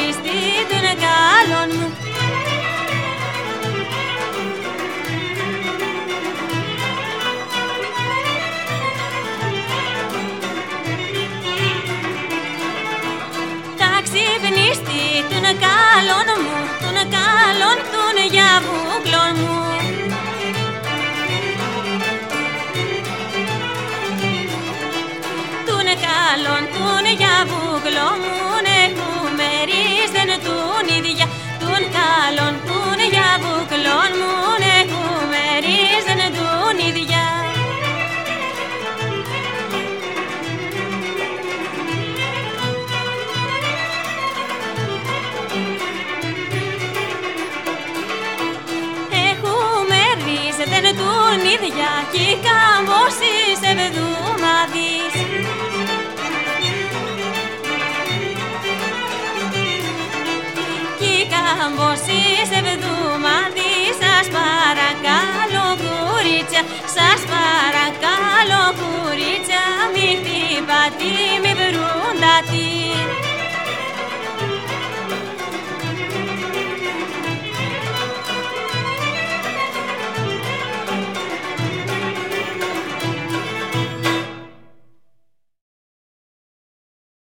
μερίστη των καλών μου. Τα ξυπνίστη των καλών μου, των καλών των γιαβούκλων μου. Καλών των γιαβούκλων μου έχουμε ρίζεν τουν ίδια. Των καλών των γιαβούκλων μου έχουμε ρίζεν τουν ίδια. Έχουμε ρίζεν τουν ίδια κι καμπόσις εβδομάδες. Καμπόσις εβδομάδες, σας παρακαλώ κορίτσια, σας παρακαλώ κορίτσια, μη χτυπάτε, μη βρούντατε.